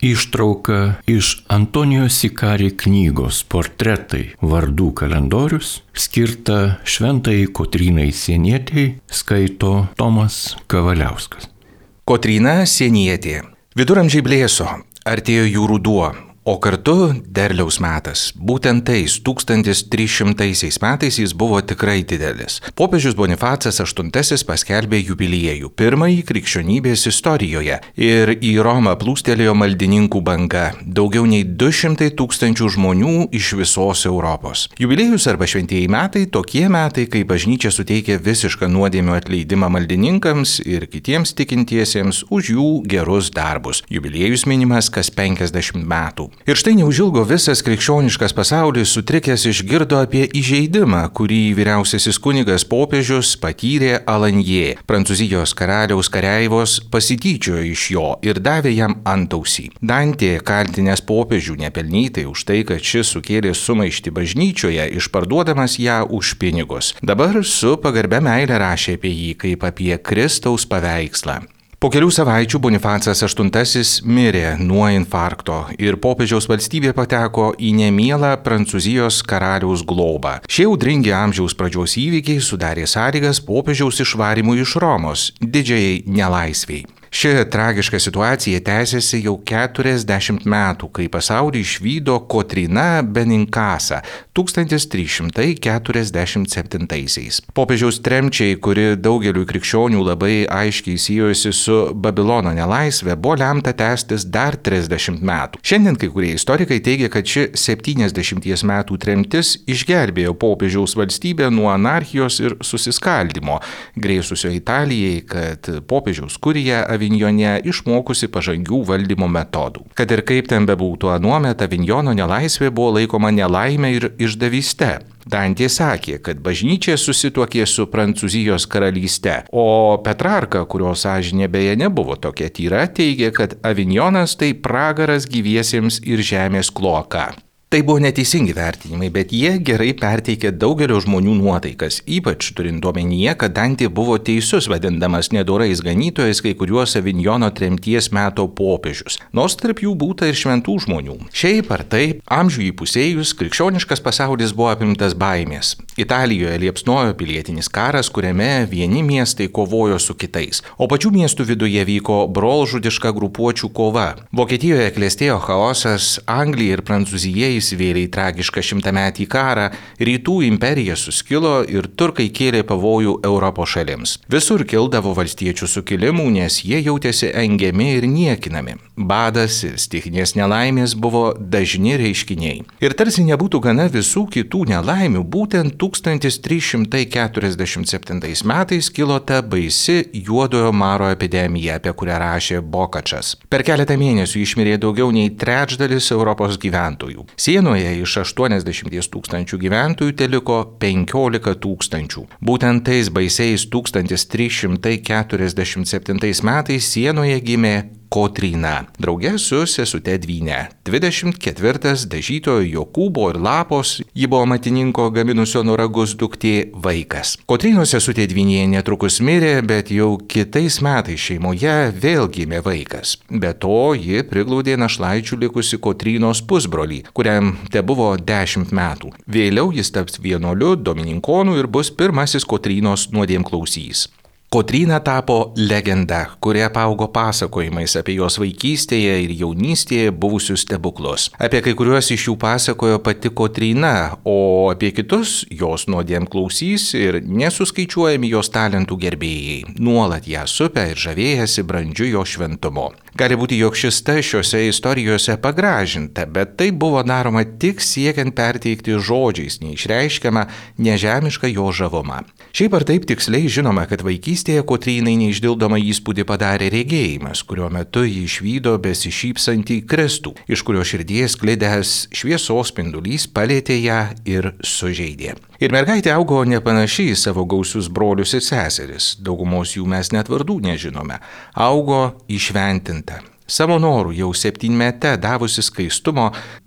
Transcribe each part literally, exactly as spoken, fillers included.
Ištrauka iš Antonijo Sikari knygos Portretai vardų kalendorius, skirta šventajai Kotrynai Sienietei, skaito Tomas Kavaliauskas. Kotryna Sienietė. Viduramžiai blėso, artėjo jų ruduo, o kartu derliaus metas. Būtent tais tūkstantis trys šimtaisiais metais jis buvo tikrai didelis. Popiežius Bonifacas aštuntasis paskelbė jubiliejų, pirmąjį krikščionybės istorijoje, ir į Romą plūstelėjo maldininkų banga, daugiau nei du šimtai tūkstančių žmonių iš visos Europos. Jubiliejus arba šventieji metai tokie metai, kai bažnyčia suteikia visišką nuodėmių atleidimą maldininkams ir kitiems tikintiesiems už jų gerus darbus. Jubiliejus minimas kas penkiasdešimt metų. Ir štai neužilgo visas krikščioniškas pasaulis sutrikęs išgirdo apie įžeidimą, kurį vyriausiasis kunigas popiežius patyrė Alanje. Prancūzijos karaliaus kareivos pasityčiojo iš jo ir davė jam antausį. Dantė, kaltinęs popiežių nepelnytai už tai, kad šis sukėlė sumaištį bažnyčioje, išparduodamas ją už pinigus. Dabar su pagarbia meile rašė apie jį kaip apie Kristaus paveikslą. Po kelių savaičių Bonifacas aštuntasis mirė nuo infarkto ir popiežiaus valstybė pateko į nemielą Prancūzijos karaliaus globą. Šie audringi amžiaus pradžios įvykiai sudarė sąlygas popiežiaus išvarimui iš Romos, didžiajai nelaisvei. Ši tragiška situacija tęsiasi jau keturiasdešimt metų, kai pasaulį išvydo Kotryna Beninkasa tūkstantis trys šimtai keturiasdešimt septintaisiais. Popiežiaus tremčiai, kuri daugeliui krikščionių labai aiškiai siejosi su Babilono nelaisvė, buvo lemta tęstis dar trisdešimt metų. Šiandien kai kurie istorikai teigia, kad ši septyniasdešimties metų tremtis išgelbėjo popiežiaus valstybę nuo anarchijos ir susiskaldimo, grėsusio Italijai, kad popiežiaus kurija Avignone išmokusi pažangių valdymo metodų. Kad ir kaip ten bebūtų, anuomet Avignono nelaisvė buvo laikoma nelaime ir išdavyste. Dantė sakė, kad bažnyčia susituokė su Prancūzijos karalyste, o Petrarka, kurio sąžinė beje nebuvo tokia tyra, teigė, kad Avignonas tai pragaras gyviesiems ir žemės kloaka. Tai buvo neteisingi vertinimai, bet jie gerai perteikė daugelio žmonių nuotaikas, ypač turint omenyje, kad Dantė buvo teisus vadindamas nedorais ganytojais kai kuriuos Avignono tremties meto popiežius, nors tarp jų būta ir šventų žmonių. Šiaip ar taip, amžių įpusėjus, krikščioniškas pasaulis buvo apimtas baimės. Italijoje liepsnojo pilietinis karas, kuriame vieni miestai kovojo su kitais, o pačių miestų viduje vyko brolžudiška grupuočių kova. Vokietijoje klestėjo chaosas, Anglija ir Prancūzija įsivėlė į tragišką šimtametį karą, rytų imperija suskilo ir turkai kėlė pavojų Europos šalims. Visur kildavo valstiečių sukilimų, nes jie jautėsi engiami ir niekinami. Badas ir stichinės nelaimės buvo dažni reiškiniai. Ir tarsi nebūtų gana visų kitų nelaimių, būtent tūkstantis trys šimtai keturiasdešimt septintais metais kilo ta baisi juodojo maro epidemija, apie kurią rašė Bokačas. Per keletą mėnesių išmirė daugiau nei trečdalis Europos gyventojų. Sienoje iš aštuoniasdešimties tūkstančių gyventojų teliko penkiolika tūkstančių. Būtent tais baisiais tūkstantis trys šimtai keturiasdešimt septintais metais Sienoje gimė Kotryna, drauge su sesute Dvyne. dvidešimt ketvirtas dažytojo Jokūbo ir Lapos, ji buvo matininko gaminusio noragus duktė vaikas. Kotrynos sesutė Dvynė netrukus mirė, bet jau kitais metais šeimoje vėl gimė vaikas. Be to, ji priglaudė našlaičių likusi Kotrynos pusbrolį, kuriam tebuvo dešimt metų. Vėliau jis taps vienuoliu, domininkonu ir bus pirmasis Kotrynos nuodėmklausys. Kotryna tapo legenda, kuri apaugo pasakojimais apie jos vaikystėje ir jaunystėje buvusius stebuklus. Apie kai kuriuos iš jų pasakojo pati Kotryna, o apie kitus jos nuodėmklausys ir nesuskaičiuojami jos talentų gerbėjai. Nuolat ją supę ir žavėjasi brandžiu jo šventumu. Gali būti, jog šis ta šiose istorijose pagražinta, bet tai buvo daroma tik siekiant perteikti žodžiais neišreiškiamą nežemišką jo žavumą. Šiaip ar taip tiksliai žinoma, kad vaikystėje Kotrynai neišdildomą įspūdį padarė regėjimas, kurio metu ji išvydo besišypsantį Kristų, iš kurio širdies sklidęs šviesos spindulys palėtė ją ir sužeidė. Ir mergaitė augo nepanašiai į savo gausius brolius ir seseris, daugumos jų mes net vardų nežinome, augo įšventinta. Savo norų jau septynmete davusi skaistumo,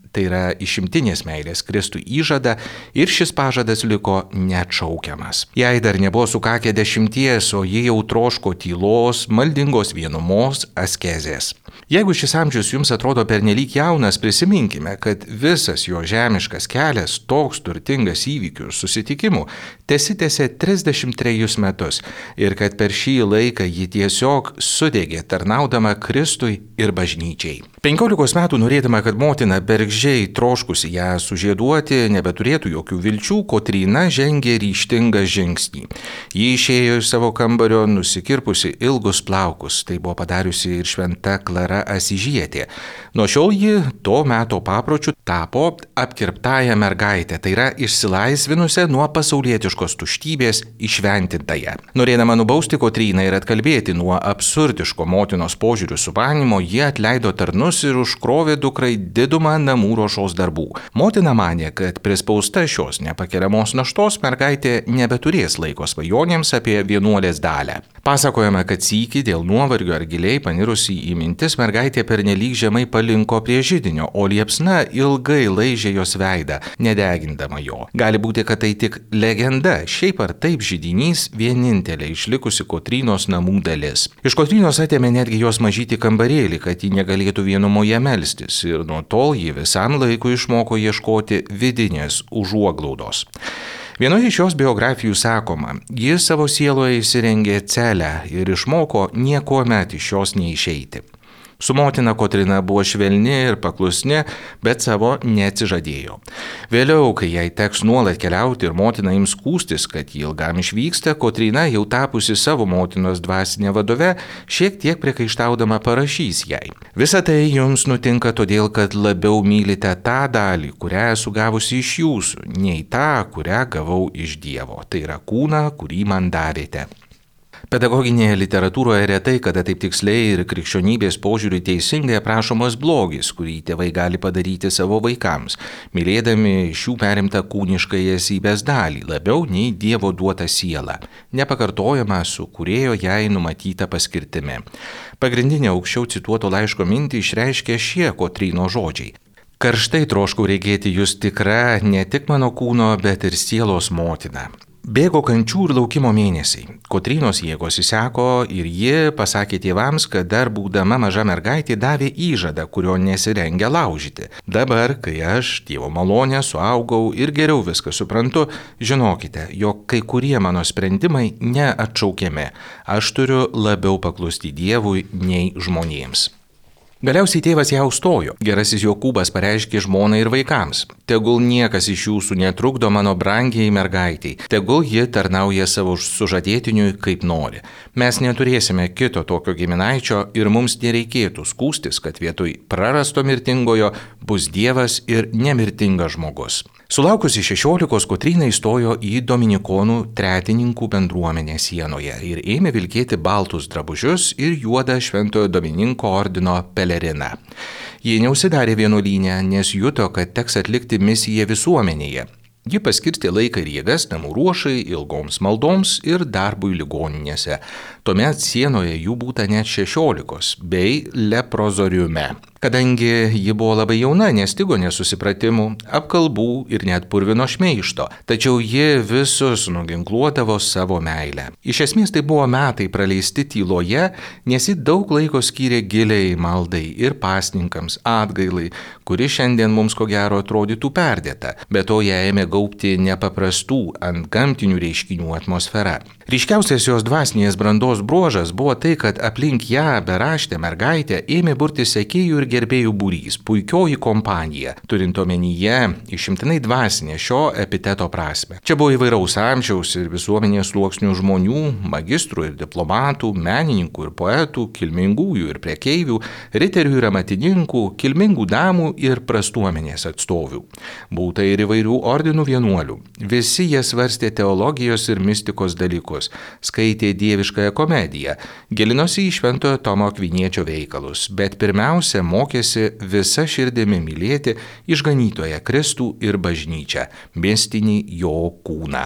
Tai yra išimtinės meilės Kristui įžadą ir šis pažadas liko neatšaukiamas. Jai dar nebuvo sukakę dešimties, o ji jau troško tylos, maldingos vienumos, askezės. Jeigu šis amžius jums atrodo pernelyg jaunas, prisiminkime, kad visas jo žemiškas kelias, toks turtingas įvykių ir susitikimų, tesitęsė trisdešimt trejus metus ir kad per šį laiką ji tiesiog sudegė tarnaudama Kristui ir bažnyčiai. Penkiolikos metų norėdama, kad motina bergždžiai troškusi ją sužieduoti, nebeturėtų jokių vilčių, Kotryna žengė ryžtingą žingsnį. Ji išėjo iš savo kambario nusikirpusi ilgus plaukus, tai buvo padariusi ir šventa Klara Asižietė. Nuo šiol ji to meto papročių tapo apkirptąją mergaitę, tai yra išsilaisvinusią nuo pasaulietiškos tuštybės įšventintąją. Norėdama nubausti Kotryną ir atkalbėti nuo absurdiško motinos požiūrių sumanimo, ji atleido tarnus ir užkrovė dukrai didumą namų ruošos darbų. Motina manė, kad prispausta šios nepakeliamos naštos mergaitė nebeturės laiko svajonėms apie vienuolės dalią. Pasakojama, kad sykį dėl nuovargio ar giliai panirusi į mintis mergaitė pernelyg žemai palinko prie židinio, o liepsna ilgai laižė jos veidą, nedegindama jo. Gali būti, kad tai tik legenda, šiaip ar taip židinys vienintelė išlikusi Kotrynos namų dalis. Iš Kotrynos atėmė netgi jos mažytį kambarėlį, kad ji negalėtų vienumoje melstis, ir nuo tol ji visam laikui išmoko ieškoti vidinės užuoglaudos. Vienoje iš šios biografijų sakoma, ji savo sieloje įsirengė celę ir išmoko niekuomet iš jos neišeiti. Su motina Kotryna buvo švelni ir paklusni, bet savo neatsižadėjo. Vėliau, kai jai teks nuolat keliauti ir motina ims skųstis, kad ji ilgam išvyksta, Kotryna, jau tapusi savo motinos dvasinė vadove, šiek tiek priekaištaudama parašys jai. Visa tai jums nutinka todėl, kad labiau mylite tą dalį, kurią esu gavusi iš jūsų, nei tą, kurią gavau iš Dievo. Tai yra kūną, kurį man davėte. Pedagoginėje literatūroje retai, kada taip tiksliai ir krikščionybės požiūrį teisingai aprašomas blogis, kurį tėvai gali padaryti savo vaikams, mylėdami šių perimtą kūnišką esybės dalį, labiau nei Dievo duotą sielą, nepakartojama su kūrėjo jai numatyta paskirtimi. Pagrindinė aukščiau cituoto laiško mintį išreiškia šie Kotrynos žodžiai. Karštai troškau regėti jūs tikra, ne tik mano kūno, bet ir sielos motina. Bėgo kančių ir laukimo mėnesiai. Kotrynos jėgos įseko ir ji pasakė tėvams, kad dar būdama maža mergaitė davė įžadą, kurio nesirengia laužyti. Dabar, kai aš, Dievo malonė, suaugau ir geriau viską suprantu, žinokite, jog kai kurie mano sprendimai neatšaukiami. Aš turiu labiau paklusti Dievui nei žmonėms. Galiausiai tėvas ją užstojo. Gerasis Jokūbas pareiškė žmonai ir vaikams. Tegul niekas iš jūsų netrukdo mano brangiai mergaitiai. Tegul ji tarnauja savo sužadėtiniui kaip nori. Mes neturėsime kito tokio giminaičio ir mums nereikėtų skųstis, kad vietoj prarasto mirtingojo bus Dievas ir nemirtingas žmogus. Sulaukusi šešiolikos, Kotryna įstojo į dominikonų tretininkų bendruomenę Sienoje ir ėmė vilkėti baltus drabužius ir juodą šventojo Domininko ordino peleriną. Ji neužsidarė vienuolyne, nes juto, kad teks atlikti misiją visuomenėje. Ji paskirstė laiką ir jėgas namų ruošai, ilgoms maldoms ir darbui ligoninėse. Tuomet Sienoje jų būta net šešiolikos, bei leprozoriume. Kadangi ji buvo labai jauna, nestigo nesusipratimų, apkalbų ir net purvino šmeižto, tačiau ji visus nuginkluodavo savo meilę. Iš esmės tai buvo metai praleisti tyloje, nes ji daug laiko skyrė giliai maldai ir pasninkams, atgailai, kuri šiandien mums ko gero atrodytų perdėta, bet to ją ėmė gaubti nepaprastų ant gamtinių reiškinių atmosfera. Ryškiausias jos dvasinės brandos bruožas buvo tai, kad aplink ją beraštę mergaitę ėmė burti sekėjų ir gerbėjų būrys, puikioji kompanija, turint omenyje išimtinai dvasinę šio epiteto prasme. Čia buvo įvairaus amžiaus ir visuomenės sluoksnių žmonių, magistrų ir diplomatų, menininkų ir poetų, kilmingųjų ir prekeivių, riterių ir amatininkų, kilmingų damų ir prastuomenės atstovių. Būta ir įvairių ordinų vienuolių. Visi jie svarstė teologijos ir mistikos dalykus, skaitė dieviškąją komediją, gilinosi į šventojo Tomo Akviniečio veikalus, bet pirmiausia mokėsi visa širdimi mylėti išganytoją Kristų ir bažnyčią, mistinį jo kūną.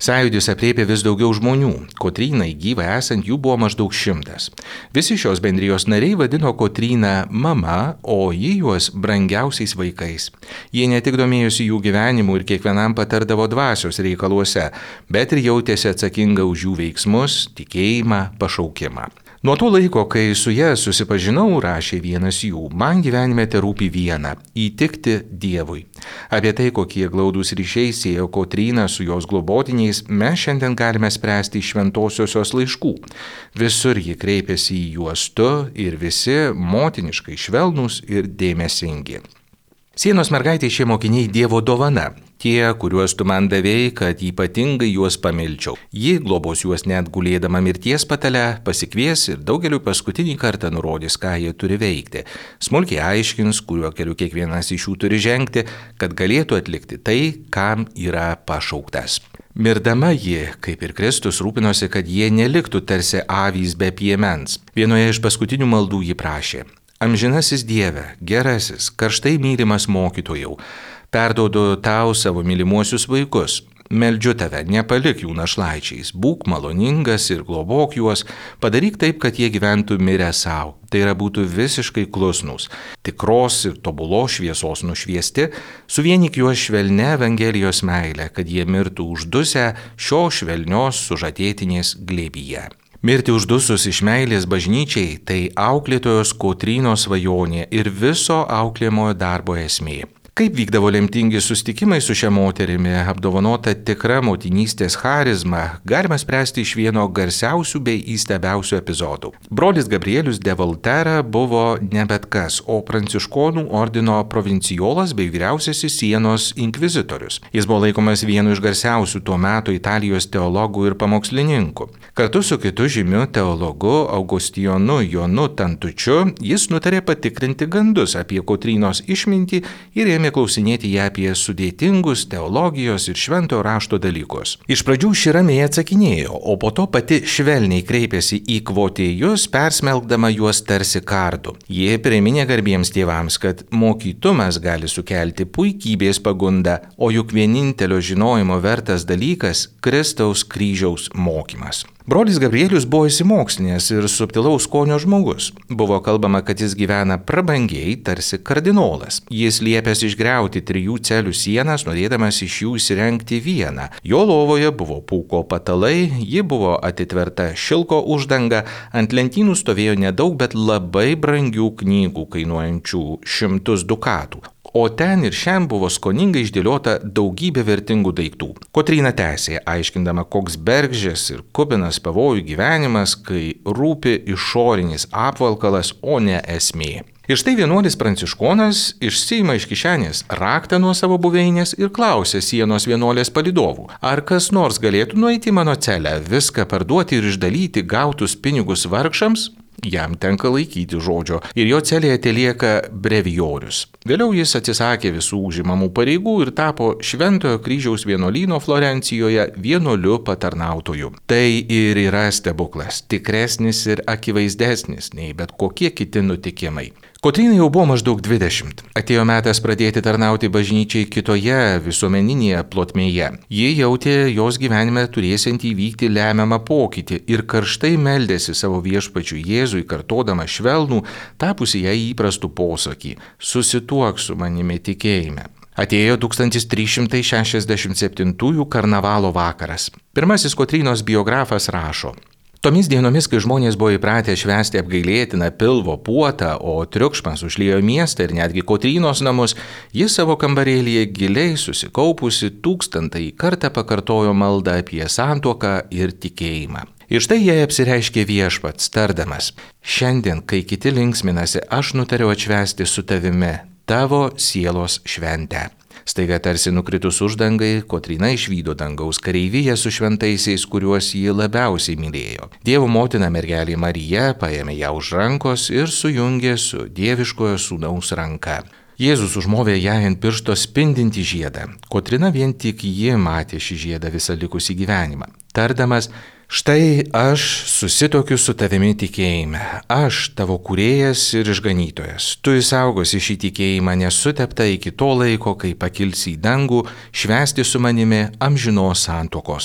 Sąjūdis apriepė vis daugiau žmonių, Kotrynai gyvai esant jų buvo maždaug šimtas. Visi šios bendrijos nariai vadino Kotryną mama, o ji juos brangiausiais vaikais. Jie ne tik domėjosi jų gyvenimu ir kiekvienam patardavo dvasios reikaluose, bet ir jautėsi atsakinga už jų veiksmus, tikėjimą, pašaukimą. Nuo to laiko, kai su ja susipažinau, rašė vienas jų, man gyvenime terūpi viena – įtikti Dievui. Apie tai, kokie glaudūs ryšiai siejo Kotryną su jos globotiniais, mes šiandien galime spręsti iš šventosios laiškų. Visur ji kreipėsi į juos tu ir visi motiniškai švelnūs ir dėmesingi. Sienos mergaitė šie mokiniai Dievo dovana. Tie, kuriuos tu man davėjai, kad ypatingai juos pamilčiau. Ji globos juos net gulėdama mirties patale, pasikvies ir daugeliu paskutinį kartą nurodys, ką jie turi veikti. Smulkiai aiškins, kuriuo keliu kiekvienas iš jų turi žengti, kad galėtų atlikti tai, kam yra pašauktas. Mirdama ji, kaip ir Kristus, rūpinosi, kad jie neliktų tarsi avys be piemens. Vienoje iš paskutinių maldų ji prašė: Amžinasis Dieve, gerasis, karštai mylimas mokytojau, perduodu tau savo mylimuosius vaikus. Meldžiu tave, nepalik jų našlaičiais, būk maloningas ir globok juos, padaryk taip, kad jie gyventų mirę savo. Tai yra būtų visiškai klusnūs, tikros ir tobulos šviesos nušviesti, suvienyk juos švelne Evangelijos meilę, kad jie mirtų uždusę šio švelnios sužadėtinės glėbyje. Mirti uždusus iš meilės bažnyčiai – tai auklėtojos Kotrynos svajonė ir viso auklėjamojo darbo esmė. Kaip vykdavo lemtingi susitikimai su šia moterimi, apdovanota tikra motinystės charizma, galima spręsti iš vieno garsiausių bei įstabiausių epizodų. Brolis Gabrielius de Volterra buvo ne bet kas, o pranciškonų ordino provincijolas bei vyriausiasis Sienos inkvizitorius. Jis buvo laikomas vienu iš garsiausių tuo metu Italijos teologų ir pamokslininkų. Kartu su kitu žymiu teologu Augustijonu Jonu Tantučiu jis nutarė patikrinti gandus apie Kotrynos išmintį ir ėmė klausinėti ją apie sudėtingus teologijos ir šventojo rašto dalykus. Iš pradžių ši ramiai atsakinėjo, o po to pati švelniai kreipėsi į kvotėjus, persmelkdama juos tarsi kardu. Jie priminė garbiems tėvams, kad mokytumas gali sukelti puikybės pagundą, o juk vienintelio žinojimo vertas dalykas – Kristaus kryžiaus mokymas. Brolis Gabrielius buvo išsimokslinęs ir subtilaus skonio žmogus. Buvo kalbama, kad jis gyvena prabangiai, tarsi kardinolas. Jis liepęs išgriauti trijų celių sienas, norėdamas iš jų įsirengti vieną. Jo lovoje buvo pūko patalai, ji buvo atitverta šilko uždanga, ant lentynų stovėjo nedaug, bet labai brangių knygų, kainuojančių šimtus dukatų. O ten ir šiandien buvo skoningai išdėliota daugybė vertingų daiktų. Kotryna tęsė, aiškindama, koks bergždžias ir kupinas pavojų gyvenimas, kai rūpi išorinis apvalkalas, o ne esmė. Ir štai vienuolis pranciškonas išsiima iš kišenės raktą nuo savo buveinės ir klausia Sienos vienuolės palydovų, ar kas nors galėtų nueiti į mano celę, viską parduoti ir išdalyti gautus pinigus vargšams? Jam tenka laikyti žodžio ir jo celėje telieka brevijorius. Vėliau jis atsisakė visų užimamų pareigų ir tapo Šventojo kryžiaus vienuolyno Florencijoje vienuoliu patarnautoju. Tai ir yra stebuklas, tikresnis ir akivaizdesnis nei bet kokie kiti nutikimai. Kotrynai jau buvo maždaug dvidešimt. Atėjo metas pradėti tarnauti bažnyčiai kitoje visuomeninėje plotmėje. Ji jautė jos gyvenime turėsiantį įvykti lemiamą pokytį ir karštai meldėsi savo viešpačiui Jėzui, kartodama švelnų, tapusi jai įprastų posakį – susituok su manimi tikėjime. Atėjo tūkstantis trys šimtai šešiasdešimt septintųjų karnavalo vakaras. Pirmasis Kotrynos biografas rašo: Tomis dienomis, kai žmonės buvo įpratę švęsti apgailėtiną pilvo puotą, o triukšmas užliejo miestą ir netgi Kotrynos namus, jis savo kambarėlyje giliai susikaupusi tūkstantąjį kartą pakartojo maldą apie santuoką ir tikėjimą. Ir štai jai apsireiškė viešpats, tardamas: šiandien, kai kiti linksminasi, aš nutariau atšvęsti su tavimi tavo sielos šventę. Staiga tarsi nukritus uždangai, Kotryna išvydo dangaus kareiviją su šventaisiais, kuriuos ji labiausiai mylėjo. Dievo motina mergelė Marija paėmė ją už rankos ir sujungė su dieviškojo sūnaus ranka. Jėzus užmovė ją ant piršto spindintį žiedą. Kotryna vien tik ji matė šį žiedą visą likusį gyvenimą. Tardamas: štai aš susitokiu su tavimi tikėjime, aš tavo kūrėjas ir išganytojas. Tu išsaugosi šį tikėjimą nesuteptą iki to laiko, kai pakilsi į dangų, švęsti su manimi amžinos santuokos.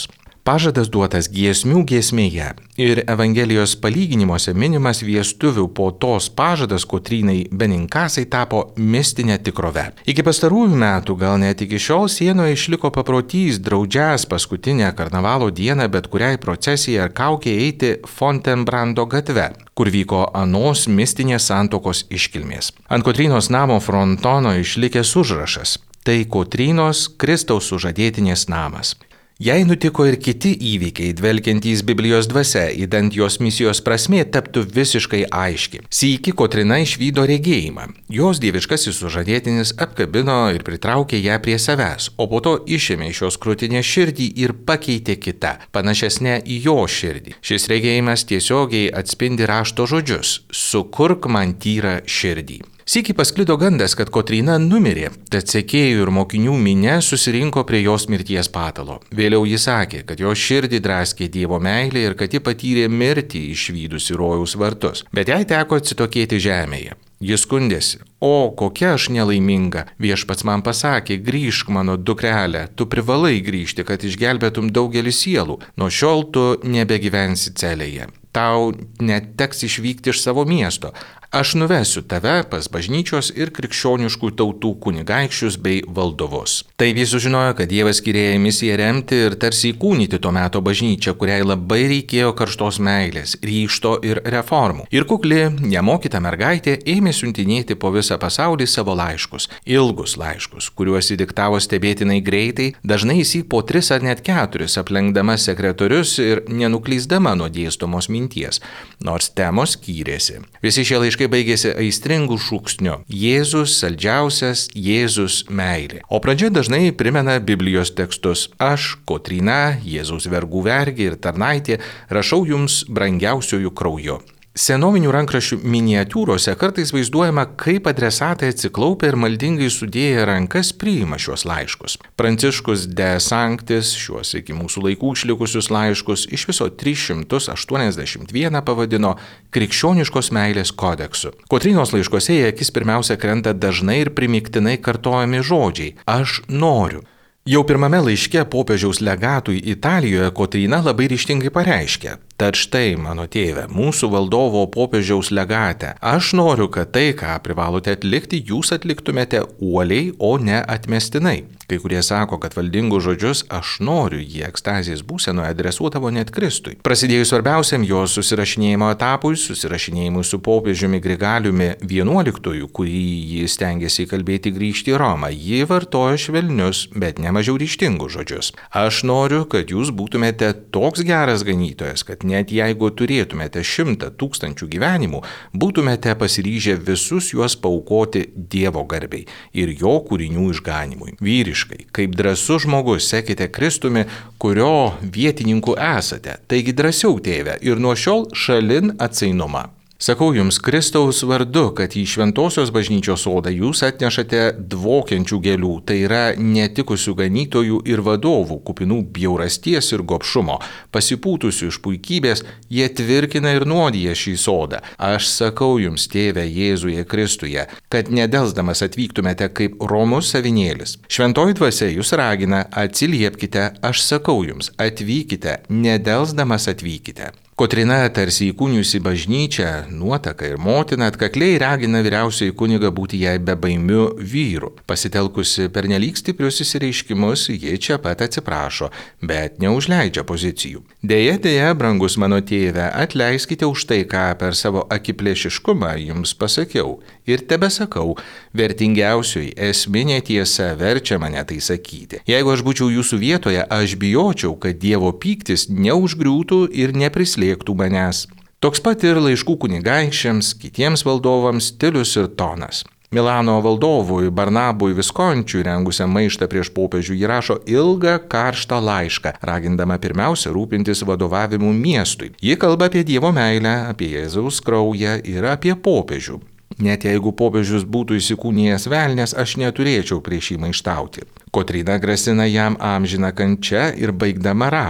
Pažadas duotas giesmių giesmėje ir Evangelijos palyginimuose minimas viestuvių po tos pažadas Kotrynai Beninkasai tapo mistinė tikrove. Iki pastarųjų metų, gal net iki šiol, sienoje išliko paprotys draudžias paskutinę karnavalo dieną bet kuriai procesijai ar kaukiai eiti Fontenbrando gatve, kur vyko anos mistinės santuokos iškilmės. Ant Kotrynos namo frontono išlikęs užrašas: tai Kotrynos Kristaus sužadėtinės namas. Jei nutiko ir kiti įvykiai, dvelkiantys Biblijos dvasia, idant jos misijos prasmė taptų visiškai aiški. Sykį Kotryna išvydo regėjimą. Jos dieviškasis sužadėtinis apkabino ir pritraukė ją prie savęs, o po to išėmė iš jos krūtinės širdį ir pakeitė kitą, panašesnę į jo širdį. Šis regėjimas tiesiogiai atspindi rašto žodžius: sukurk man tyrą širdį. Sykį pasklido gandas, kad Kotryna numirė, tad sekėjų ir mokinių minia susirinko prie jos mirties patalo. Vėliau jis sakė, kad jo širdį draskė Dievo meilė ir kad ji patyrė mirtį išvydusi rojaus vartus, bet jai teko atsitokėti žemėje. Jis skundėsi: o kokia aš nelaiminga, viešpats man pasakė, grįžk mano dukrelė, tu privalai grįžti, kad išgelbėtum daugelį sielų, nuo šiol tu nebegyvensi celėje, tau neteks išvykti iš savo miesto. Aš nuvesiu tave pas bažnyčios ir krikščioniškų tautų kunigaikščius bei valdovus. Taip jis sužinojo, kad Dievas skyrė misiją remti ir tarsi įkūnyti to meto bažnyčią, kuriai labai reikėjo karštos meilės, ryžto ir reformų. Ir kukli, nemokyta mergaitė ėmė siuntinėti po visą pasaulį savo laiškus, ilgus laiškus, kuriuos įdiktavo stebėtinai greitai, dažnai įsyk po tris ar net keturis, aplenkdama sekretorius ir nenuklyzdama nuo dėstomos minties, nors temos skyrėsi. Visi šie laiškai baigėsi aistringų šūksniu: Jėzus saldžiausias, Jėzus meilė. O pradžia dažnai primena Biblijos tekstus: aš, Kotryna, Jėzaus vergų vergė ir tarnaitė, rašau jums brangiausiųjų krauju. Senovinių rankraščių miniatiūrose kartais vaizduojama, kaip adresatai atsiklaupę ir maldingai sudėję rankas priima šios laiškus. Pranciškus de Sanctis šiuos iki mūsų laikų išlikusius laiškus iš viso tris šimtus aštuoniasdešimt vieną pavadino krikščioniškos meilės kodeksu. Kotrynos laiškuose į akis pirmiausia krenta dažnai ir primiktinai kartojami žodžiai: aš noriu. Jau pirmame laiške popiežiaus legatui Italijoje Kotryna labai ryžtingai pareiškė: tad štai, mano tėve, mūsų valdovo popiežiaus legate, aš noriu, kad tai, ką privalote atlikti, jūs atliktumėte uoliai, o ne atmestinai. Kai kurie sako, kad valdingus žodžius aš noriu jie ekstazijos būsenoje adresuodavo net Kristui. Prasidėjus svarbiausiam jos susirašinėjimo etapui, susirašinėjimui su popiežiumi Grigaliumi vienuoliktuoju, kurį jis stengiasi įkalbėti grįžti į Romą, ji vartojo švelnius, bet ne mažiau ryžtingus žodžius. Aš noriu, kad jūs būtumėte toks geras ganytojas, kad net jeigu turėtumėte šimtą tūkstančių gyvenimų, būtumėte pasiryžę visus juos paaukoti Dievo garbei ir jo kūrinių išganimui. Vyriškai, kaip drąsus žmogus, sekite Kristumi, kurio vietininku esate. Taigi drąsiau, tėve, ir nuo šiol šalin atsainumą. Sakau jums Kristaus vardu, kad į šventosios bažnyčios sodą jūs atnešate dvokiančių gėlių, tai yra netikusių ganytojų ir vadovų, kupinų bjaurasties ir gobšumo, pasipūtusių iš puikybės, jie tvirkina ir nuodija šį sodą. Aš sakau jums, tėve Jėzuje Kristuje, kad nedelsdamas atvyktumėte kaip romus savinėlis. Šventoji dvasia jūs ragina, atsiliepkite, aš sakau jums, atvykite, nedelsdamas atvykite. Kotryna, tarsi įkūnijusi bažnyčią, nuotaka ir motina, atkakliai ragina vyriausiąjį kunigą būti jai bebaimiu vyru. Pasitelkusi pernelyg stiprius įsireiškimus, ji čia pat atsiprašo, bet neužleidžia pozicijų. Deja, deja, brangus mano tėve, atleiskite už tai, ką per savo akiplėšiškumą jums pasakiau. Ir tebesakau, vertingiausioji esminė tiesa verčia mane tai sakyti. Jeigu aš būčiau jūsų vietoje, aš bijočiau, kad Dievo pyktis neužgriūtų ir neprislėgtų manęs. Toks pat ir laiškų kunigaikščiams, kitiems valdovams stilius ir tonas. Milano valdovui Barnabui Viskončiui, rengusiam maištą prieš popiežių, ji rašo ilgą karštą laišką, ragindama pirmiausia rūpintis vadovavimu miestui. Ji kalba apie Dievo meilę, apie Jėzaus kraują ir apie popiežių. Net jeigu popiežius būtų įsikūnijęs velnias, aš neturėčiau prieš jį maištauti. Kotryna grasina jam amžiną kančią ir baigdama rašo: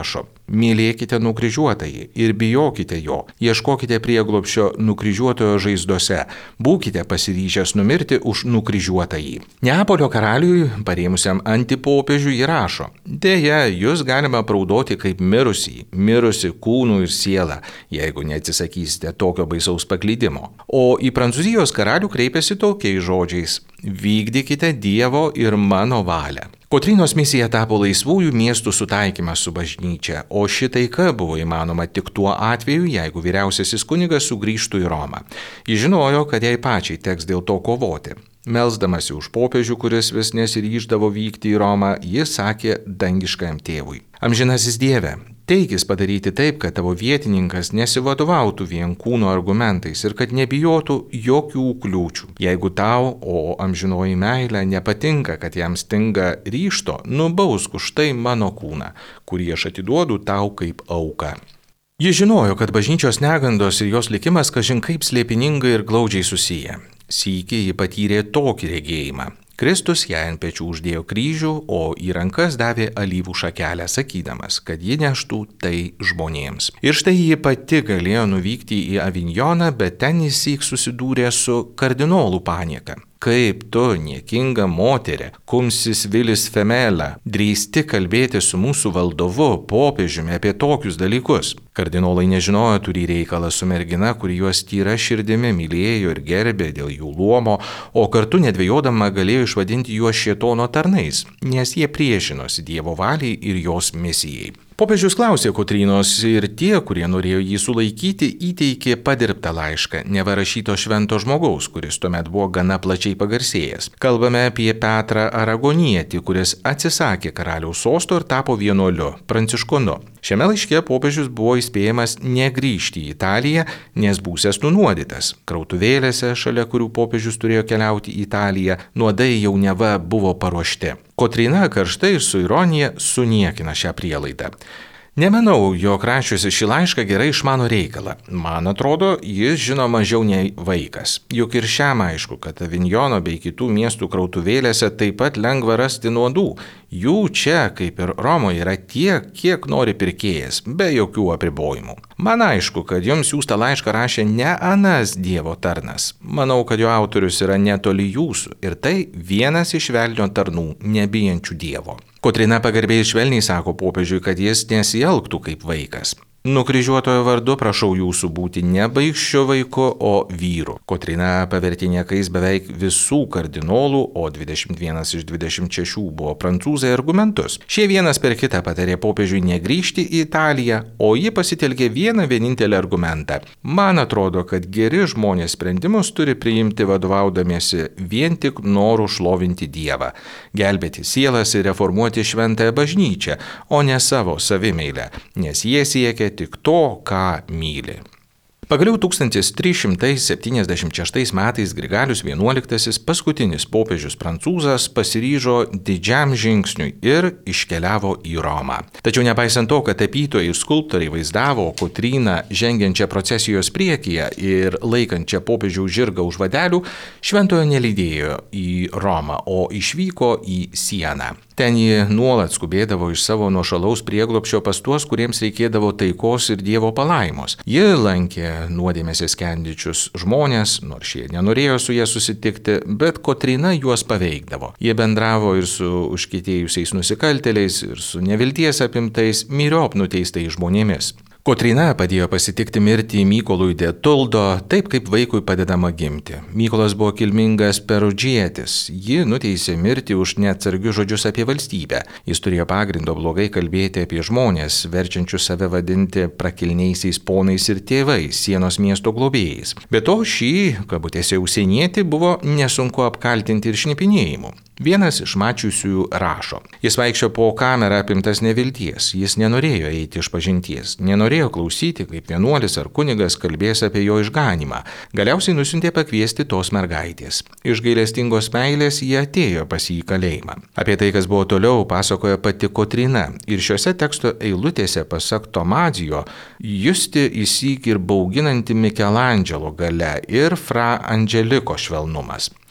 Mylėkite nukryžiuotąjį ir bijokite jo, ieškokite prieglobsčio nukryžiuotojo žaizdose, būkite pasiryžęs numirti už nukryžiuotąjį. Neapolio karaliui, parėmusiam antipopiežių, įrašo: Deja, jūs galima praudoti kaip mirusį, mirusi kūnų ir sielą, jeigu neatsisakysite tokio baisaus paklydimo. O į Prancūzijos karalių kreipėsi tokiais žodžiais: Vykdykite Dievo ir mano valią. Kotrynos misija tapo laisvųjų miestų sutaikymas su bažnyčia, o ši taika buvo įmanoma tik tuo atveju, jeigu vyriausiasis kunigas sugrįžtų į Romą. Ji žinojo, kad jai pačiai teks dėl to kovoti. Melsdamasi už popiežių, kuris vis nesiryždavo vykti į Romą, jis sakė dangiškajam tėvui: Amžinasis Dieve, teikis padaryti taip, kad tavo vietininkas nesivadovautų vien kūno argumentais ir kad nebijotų jokių kliūčių. Jeigu tau, o amžinoji meilė, nepatinka, kad jam stinga ryžto, nubausk už tai mano kūną, kurį aš atiduodu tau kaip auką. Jis žinojo, kad bažnyčios negandos ir jos likimas kažin kaip slėpiningai ir glaudžiai susiję. Sykį ji patyrė tokį regėjimą. Kristus jai ant pečių uždėjo kryžių, o į rankas davė alyvų šakelę, sakydamas, kad ji neštų tai žmonėms. Ir štai ji pati galėjo nuvykti į Avinjoną, bet ten įsyk susidūrė su kardinolų panieka. Kaip tu, niekinga moterė, kumsis vilis femela, drįsti kalbėti su mūsų valdovu, popiežiumi apie tokius dalykus? Kardinolai nežinojo turį reikalą su mergina, kuri juos tyra širdimi mylėjo ir gerbė dėl jų luomo, o kartu nedvejodama galėjo išvadinti juos šėtono tarnais, nes jie priešinosi Dievo valiai ir jos misijai. Popiežius klausė Kotrynos ir tie, kurie norėjo jį sulaikyti, įteikė padirbtą laišką, neva rašyto švento žmogaus, kuris tuomet buvo gana plačiai pagarsėjęs. Kalbame apie Petrą Aragonietį, kuris atsisakė karaliaus sosto ir tapo vienuoliu, pranciškonu. Šiame laiške popiežius buvo įspėjamas negrįžti į Italiją, nes būsiąs nunuodytas. Krautuvėlėse, šalia kurių popiežius turėjo keliauti į Italiją, nuodai jau neva buvo paruošti. Kotryna karštai ir su ironija suniekina šią prielaidą. Nemanau, jog rašiusi šį laišką gerai išmano reikalą. Man atrodo, jis žino mažiau nei vaikas. Juk ir šiam aišku, kad Avinjono bei kitų miestų krautuvėlėse taip pat lengva rasti nuodų. Jų čia, kaip ir Romoje, yra tiek, kiek nori pirkėjas, be jokių apribojimų. Man aišku, kad jums siųstą laišką rašė ne anas Dievo tarnas. Manau, kad jo autorius yra netoli jūsų ir tai vienas iš velnio tarnų, nebijančių Dievo. Kotryna pagarbiai švelniai sako popiežiui, kad jis nesielgtų kaip vaikas. Nukryžiuotojo vardu prašau jūsų būti ne baikščiu vaiku, o vyru. Kotryna pavertė niekais beveik visų kardinolų, o dvidešimt vienas iš dvidešimt šešių buvo prancūzai, argumentus. Šie vienas per kitą patarė popiežiui negrįžti į Italiją, o ji pasitelkė vieną vienintelį argumentą. Man atrodo, kad geri žmonės sprendimus turi priimti vadovaudamiesi vien tik noru šlovinti Dievą, gelbėti sielas ir reformuoti šventąją bažnyčią, o ne savo savimeilę, nes jie siekia tik to, ką myli. Pagaliau tūkstantis trys šimtai septyniasdešimt šeštais metais Grigalius vienuoliktasis, paskutinis popiežius prancūzas, pasiryžo didžiam žingsniui ir iškeliavo į Romą. Tačiau nepaisant to, kad tapytojai ir skulptoriai vaizdavo Kotryną žengiančią procesijos priekyje ir laikančią popiežiaus žirgą už vadelių, šventojo nelydėjo į Romą, o išvyko į Sieną. Ten ji nuolat skubėdavo iš savo nuošalaus prieglobsčio pas tuos, kuriems reikėdavo taikos ir Dievo palaimos. Ji lankė nuodėmėse skendičius žmonės, nors šie nenorėjo su jie susitikti, bet Kotryna juos paveikdavo. Jie bendravo ir su užkietėjusiais nusikaltėliais, ir su nevilties apimtais, myriop nuteistais žmonėmis. Kotryna padėjo pasitikti mirtį Mykolui de Tuldo, taip kaip vaikui padedama gimti. Mykolas buvo kilmingas perudžietis. Ji nuteisė mirtį už neatsargius žodžius apie valstybę. Jis turėjo pagrindo blogai kalbėti apie žmonės, verčiančius save vadinti prakilniaisiais ponais ir tėvais, Sienos miesto globėjais. Be to, šį, kabutėse užsienietį, buvo nesunku apkaltinti ir šnipinėjimu. Vienas iš mačiusiųjų rašo: Jis vaikščio po kamerą apimtas nevilties, jis nenorėjo eiti iš pažinties, nenorėjo klausyti, kaip vienuolis ar kunigas kalbės apie jo išganimą. Galiausiai nusiuntė pakviesti tos mergaitės. Iš gailestingos meilės jie atėjo pas jį į kalėjimą. Apie tai, kas buvo toliau, pasakoja pati Kotryna. Ir šiuose teksto eilutėse, pasak Tomadzijo, justi įsyk ir bauginanti Mikelandželo galia ir Fra Angeliko švelnumas.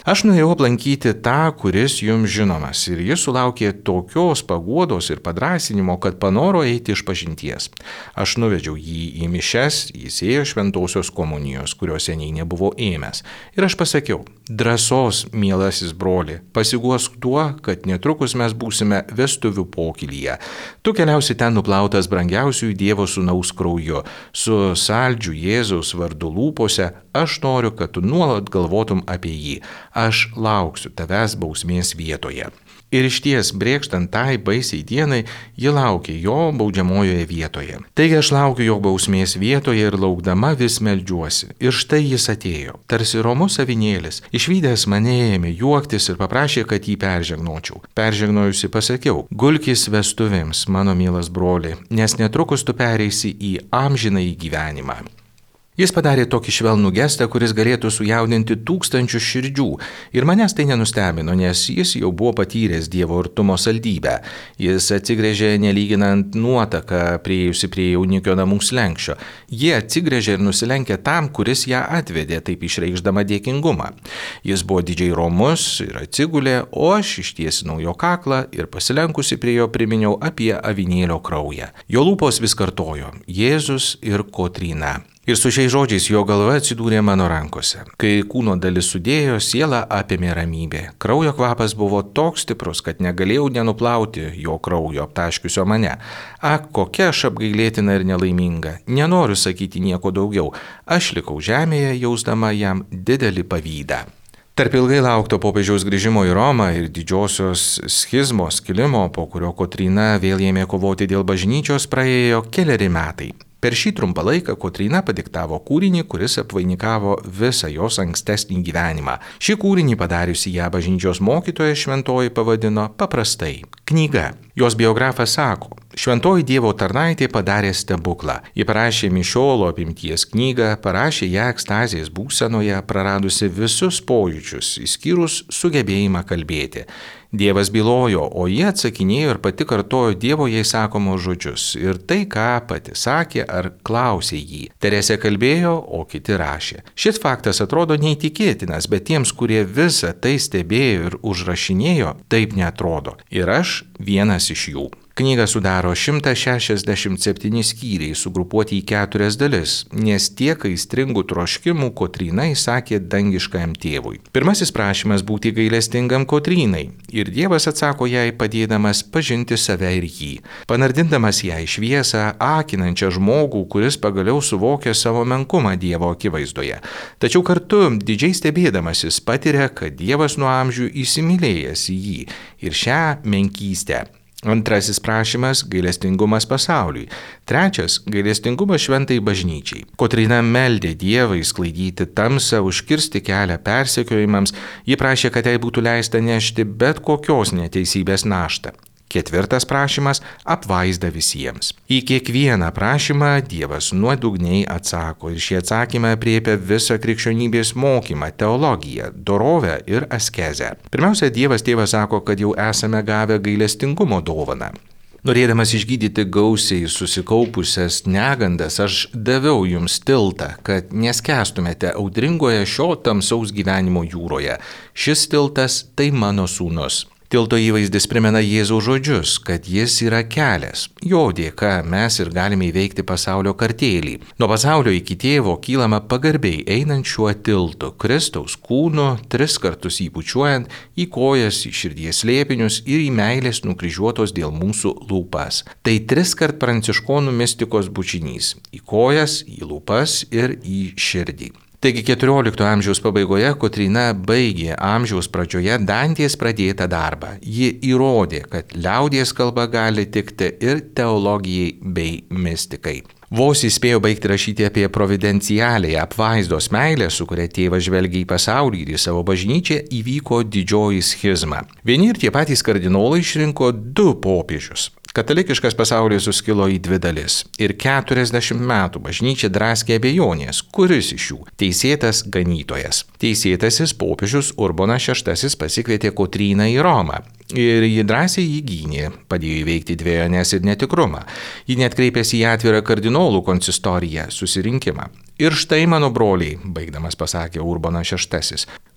Aš nuėjau aplankyti tą, kuris jums žinomas, ir jis sulaukė tokios paguodos ir padrasinimo, kad panoro eiti iš pažinties. Aš nuvedžiau jį į mišias, jis ėjo šventosios komunijos, kurios seniai nebuvo ėmęs. Ir aš pasakiau: drąsos, mielasis broli, pasiguosk tuo, kad netrukus mes būsime vestuvių pokylyje. Tu keliausi ten nuplautas brangiausiųjų Dievo sūnaus krauju, su saldžiu Jėzaus vardu lūpose. Aš noriu, kad tu nuolat galvotum apie jį. Aš lauksiu tavęs bausmės vietoje. Ir išties, brėkštant tai baisiai dienai, ji laukė jo baudžiamojoje vietoje. Taigi aš laukiu jo bausmės vietoje ir laukdama vis meldžiuosi. Ir štai jis atėjo, tarsi romus avinėlis. Išvydęs mane ėmė juoktis ir paprašė, kad jį peržegnočiau. Peržegnojusi pasakiau: gulkis vestuvėms, mano mielas broli, nes netrukus tu pereisi į amžinąjį gyvenimą. Jis padarė tokį švelnų gestą, kuris galėtų sujaudinti tūkstančių širdžių. Ir manęs tai nenustebino, nes jis jau buvo patyręs Dievo artumo saldybę. Jis atsigręžė nelyginant nuotaką, priėjusi prie jaunikio namų slenksčio. Jie atsigręžė ir nusilenkė tam, kuris ją atvedė, taip išreikšdama dėkingumą. Jis buvo didžiai romus ir atsigulė, o aš ištiesinau jo kaklą ir pasilenkusi prie jo priminiau apie avinėlio kraują. Jo lūpos vis kartojo: Jėzus ir Kotryna. Ir su šiais žodžiais jo galva atsidūrė mano rankose. Kai kūno dalis sudėjo, sielą apėmė ramybė. Kraujo kvapas buvo toks stiprus, kad negalėjau nenuplauti jo kraujo aptaškiusio mane. Ak, kokia aš apgailėtina ir nelaiminga. Nenoriu sakyti nieko daugiau. Aš likau žemėje, jausdama jam didelį pavydą. Tarp ilgai laukto popiežiaus grįžimo į Romą ir didžiosios schizmos kilimo, po kurio Kotryna vėl ėmė kovoti dėl bažnyčios, praėjo keleri metai. Per šį trumpą laiką Kotryna padiktavo kūrinį, kuris apvainikavo visą jos ankstesnį gyvenimą. Šį kūrinį padariusi ją bažnyčios mokytoja šventoji pavadino paprastai – knyga. Jos biografas sako: šventoji Dievo tarnaitė padarė stebuklą. Ji parašė mišiolo apimties knygą, parašė ją ekstazės būsenoje, praradusi visus pojūčius, išskyrus sugebėjimą kalbėti. Dievas bylojo, o ji atsakinėjo ir pati kartojo Dievo jai sakomus žodžius. Ir tai, ką pati sakė ar klausė jį. Teresė kalbėjo, o kiti rašė. Šis faktas atrodo neįtikėtinas, bet tiems, kurie visą tai stebėjo ir užrašinėjo, taip neatrodo. Ir aš vienas iš jų. Knygą sudaro šimtas šešiasdešimt septyni skyriai, sugrupuoti į keturias dalis, nes tiek aistringų troškimų Kotryna įsakė dangiškajam tėvui. Pirmasis prašymas – būti gailestingam Kotrynai, ir Dievas atsako jai padėdamas pažinti save ir jį, panardindamas ją į šviesą, akinančią žmogų, kuris pagaliau suvokia savo menkumą Dievo akivaizdoje. Tačiau kartu didžiai stebėdamasis patiria, kad Dievas nuo amžių įsimylėjęs į jį ir šią menkystę. Antrasis prašymas – gailestingumas pasauliui. Trečias – gailestingumas šventai bažnyčiai. Kotryna meldė Dievą išsklaidyti tamsą, užkirsti kelią persekiojimams. Ji prašė, kad jai būtų leista nešti bet kokios neteisybės naštą. Ketvirtas prašymas – apvaizda visiems. Į kiekvieną prašymą Dievas nuodugniai atsako ir šį atsakymą apriepia visą krikščionybės mokymą, teologiją, dorovę ir askezę. Pirmiausia, Dievas tėvas sako, kad jau esame gavę gailestingumo dovaną. Norėdamas išgydyti gausiai susikaupusias negandas, aš daviau jums tiltą, kad neskęstumėte audringoje šio tamsaus gyvenimo jūroje. Šis tiltas – tai mano sūnus. Tilto įvaizdis primena Jėzaus žodžius, kad jis yra kelias. Jo dėka mes ir galime įveikti pasaulio kartėlį. Nuo pasaulio iki tėvo kylama pagarbiai einant šiuo tiltu, Kristaus kūnu, tris kartus įpučiuojant į kojas, į širdies slėpinius ir į meilės nukryžiuotos dėl mūsų lūpas. Tai triskart pranciškonų mistikos bučinys – į kojas, į lūpas ir į širdį. Taigi keturiolikto amžiaus pabaigoje Kotryna baigė amžiaus pradžioje Dantės pradėtą darbą. Ji įrodė, kad liaudies kalba gali tikti ir teologijai bei mistikai. Vos įspėjo baigti rašyti apie providencialiąją apvaizdos meilę, su kuria tėvas žvelgia į pasaulį ir į savo bažnyčią, įvyko didžioji schizma. Vieni ir tie patys kardinolai išrinko du popiežius. Katalikiškas pasaulis suskilo į dvi dalis ir keturiasdešimt metų bažnyčia draskė abejonės, kuris iš jų teisėtas ganytojas. Teisėtasis popiežius Urbonas šeštasis pasikvietė Kotryną į Romą ir ji drąsiai jį gynė, padėjo įveikti dvejonės ir netikrumą. Ji net kreipėsi į atvirą kardinolų konsistoriją, susirinkimą. Ir štai, mano broliai, baigdamas pasakė Urbonas šeštasis,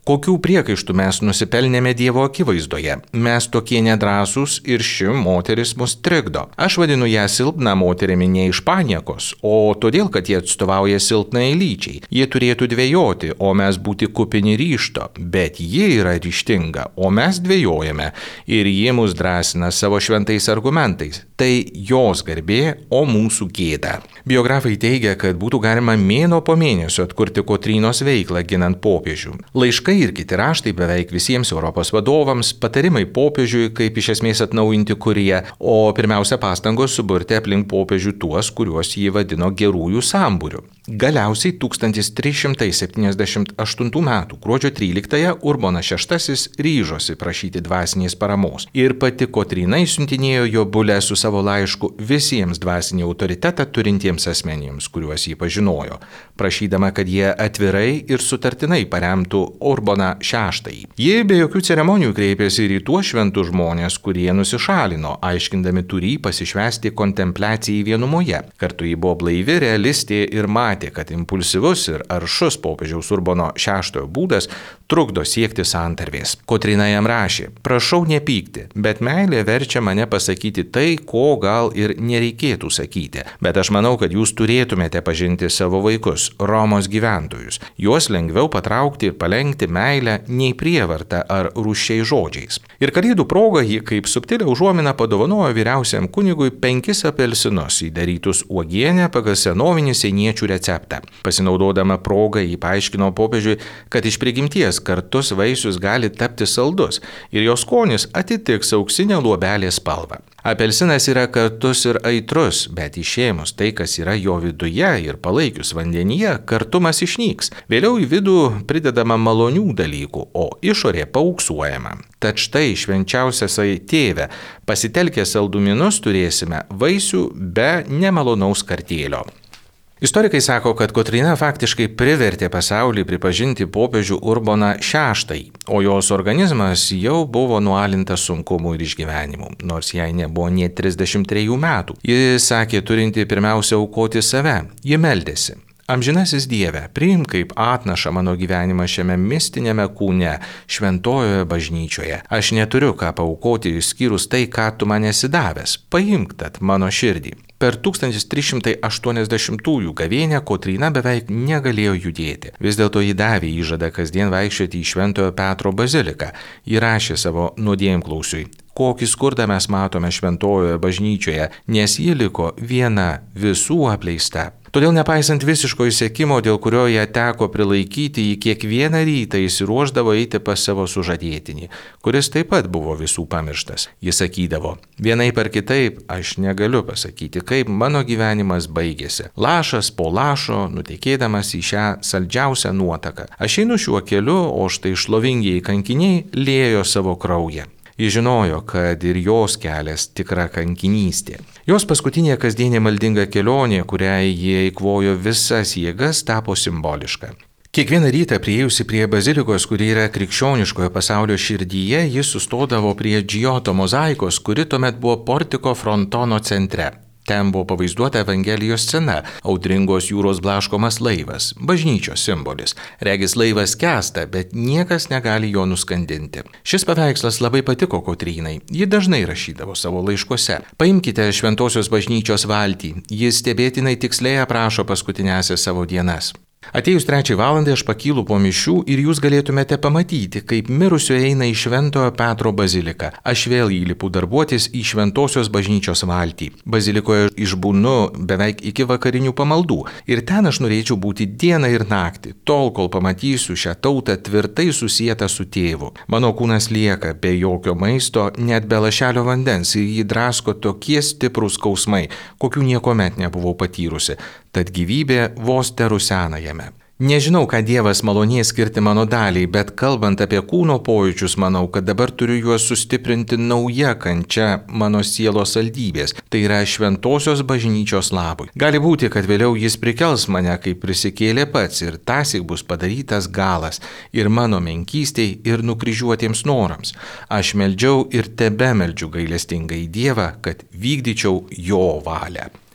Kokių priekaištų mes nusipelnėme Dievo akivaizdoje? Mes tokie nedrąsūs ir ši moteris mus trikdo. Aš vadinu ją silpną moterimi ne iš paniekos, o todėl, kad jie atstovauja silpnai lyčiai. Jie turėtų dvejoti, o mes būti kupini ryžto, bet ji yra ryžtinga, o mes dvejojame ir ji mus drąsina savo šventais argumentais. Tai jos garbė, o mūsų gėda. Biografai teigia, kad būtų galima mėnuo po mėnesio atkurti Kotrynos veiklą ginant popiežių. Laiškai ir kiti raštai beveik visiems Europos vadovams, patarimai popiežiui, kaip iš esmės atnaujinti kuriją, o pirmiausia pastangos suburti aplink popiežių tuos, kuriuos jį vadino gerųjų sambūriu. Galiausiai tūkstantis trys šimtai septyniasdešimt aštuntų metų gruodžio tryliktąją Urbonas šeštasis ryžosi prašyti dvasinės paramos ir pati Kotryna išsiuntinėjo jo bulę su savo laišku visiems dvasinį autoritetą turintiems asmenims, kuriuos jį pažinojo, prašydama, kad jie atvirai ir sutartinai paremtų Urboną šeštąjį. Jie be jokių ceremonijų kreipėsi ir į tuos šventus žmonės, kurie nusišalino, aiškindami turį pasišvęsti kontempliacijai vienumoje. Kartu ji buvo blaivi, realistė ir matė, kad impulsyvus ir aršus popiežiaus Urbono šeštojo būdas trukdo siekti santarvės. Kotryna jam rašė: prašau nepykti, bet meilė verčia mane pasakyti tai, ko gal ir nereikėtų sakyti. Bet aš manau, kad jūs turėtumėte pažinti savo vaikus, Romos gyventojus. Juos lengviau patraukti ir palengti meilę nei prievarta ar rūsčiai žodžiais. Ir kalėdų proga ji kaip subtilę užuominą padovanojo vyriausiam kunigui penkis apelsinus įdarytus uogienę pagal senovinį sieniečių receptą. Pasinaudodama progą ji paaiškino popiežiui, kad iš prigimties kartus vaisius gali tapti saldus ir jo skonis atitiks auksinę luobelės spalvą. Apelsinas yra kartus ir aitrus, bet išėmus tai, kas yra jo viduje ir palaikius vandenyje, kartumas išnyks. Vėliau į vidų pridedama malonių dalykų, o išorė paauksuojama. Tad štai švenčiausiasai tėve, pasitelkę salduminus turėsime vaisių be nemalonaus kartėlio. Istorikai sako, kad Kotryna faktiškai privertė pasaulį pripažinti popiežių Urboną šeštąjį, o jos organizmas jau buvo nualintas sunkumų ir išgyvenimų, nors jai nebuvo nė trisdešimt trejų metų. Ji sakė, turinti pirmiausia aukoti save. Ji meldėsi: amžinasis Dieve, priimk kaip atnašą mano gyvenimą šiame mistinėme kūne, šventojoje bažnyčioje. Aš neturiu ką paaukoti išskyrus tai, ką tu man esi davęs. Paimk tad mano širdį. Per tūkstantis trys šimtai aštuoniasdešimtųjų gavėnią Kotryna beveik negalėjo judėti. Vis dėlto ji davė įžadą kasdien vaikščioti į Šventojo Petro baziliką. Ji rašė savo nuodėmklausiui: kokį skurdą mes matome šventojoje bažnyčioje, nes ji liko viena, visų apleista. Todėl nepaisant visiško išsekimo, dėl kurio ją teko prilaikyti, ji kiekvieną rytą įsiruošdavo eiti pas savo sužadėtinį, kuris taip pat buvo visų pamirštas. Jis sakydavo: vienaip ar kitaip, aš negaliu pasakyti, kaip mano gyvenimas baigėsi. Lašas po lašo, nutekėdamas į šią saldžiausią nuotaką. Aš einu šiuo keliu, o štai šlovingieji kankiniai liejo savo kraują. Jis žinojo, kad ir jos kelias tikra kankinystė. Jos paskutinė kasdienė maldinga kelionė, kuriai jie eikvojo visas jėgas, tapo simboliška. Kiekvieną rytą priėjusi prie bazilikos, kuri yra krikščioniškojo pasaulio širdyje, jis sustodavo prie Džioto mozaikos, kuri tuomet buvo portiko frontono centre. Ten buvo pavaizduota Evangelijos scena – audringos jūros blaškomas laivas, bažnyčios simbolis. Regis laivas skęsta, bet niekas negali jo nuskandinti. Šis paveikslas labai patiko Kotrynai. Ji dažnai rašydavo savo laiškuose: paimkite šventosios bažnyčios valtį, jis stebėtinai tiksliai aprašo paskutinėsias savo dienas. Atėjus trečiai valandai aš pakylu po mišių ir jūs galėtumėte pamatyti, kaip mirusio eina į Šventojo Petro baziliką. Aš vėl įlipu darbuotis į šventosios bažnyčios valtį. Bazilikoje išbūnu beveik iki vakarinių pamaldų ir ten aš norėčiau būti dieną ir naktį, tol kol pamatysiu šią tautą tvirtai susietą su tėvu. Mano kūnas lieka be jokio maisto, net be lašelio vandens ir jį drasko tokie stiprūs skausmai, kokių niekuomet nebuvau patyrusi. Tad gyvybė vos terusena jame. Nežinau, ką Dievas malonės skirti mano daliai, bet kalbant apie kūno pojūčius, manau, kad dabar turiu juos sustiprinti nauja kančia mano sielos saldybės, tai yra šventosios bažnyčios labui. Gali būti, kad vėliau jis prikels mane, kaip prisikėlė pats, ir tąsyk bus padarytas galas ir mano menkystiai, ir nukryžiuotiems norams. Aš meldžiau ir tebemeldžiu gailestingai Dievą, kad vykdyčiau jo valią.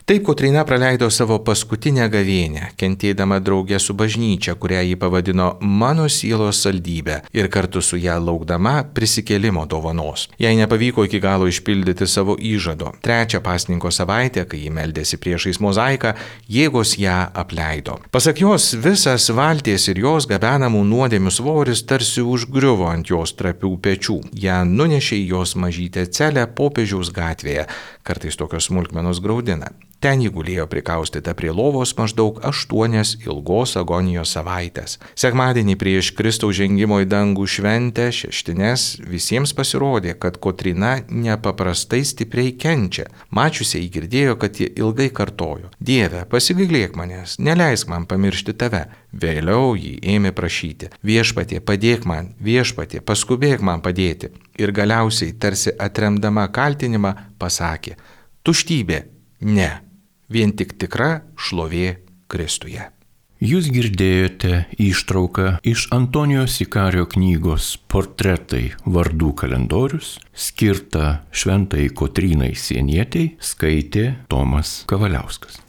Taip Kotryna praleido savo paskutinę gavėnią, kentėdama draugę su bažnyčia, kurią ji pavadino mano sielos saldybė ir kartu su ją laukdama prisikėlimo dovanos. Jai nepavyko iki galo išpildyti savo įžado. Trečią pasninko savaitę, kai ji meldėsi priešais mozaiką, jėgos ją apleido. Pasak jos, visas valties ir jos gabenamų nuodėmių svoris tarsi užgriuvo ant jos trapių pečių. Ją nunešė į jos mažytę celę Popiežiaus gatvėje. Kartais tokios smulkmenos graudina. Ten ji gulėjo prikaustyta prie lovos maždaug aštuonias ilgos agonijos savaitės. Sekmadienį prieš Kristaus žengimo į dangų šventę, šeštines, visiems pasirodė, kad Kotryna nepaprastai stipriai kenčia. Mačiusiai girdėjo, kad ji ilgai kartojo: Dieve, pasigailėk manęs, neleisk man pamiršti tave. Vėliau ji ėmė prašyti: Viešpatie, padėk man, viešpatie, paskubėk man padėti. Ir galiausiai, tarsi atremdama kaltinimą, pasakė: Tuštybė, ne. Vien tik tikra šlovė Kristuje. Jūs girdėjote ištrauką iš Antonijos Sikario knygos Portretai vardų kalendorius, skirtą šventai Kotrynai Sienietei, skaitė Tomas Kavaliauskas.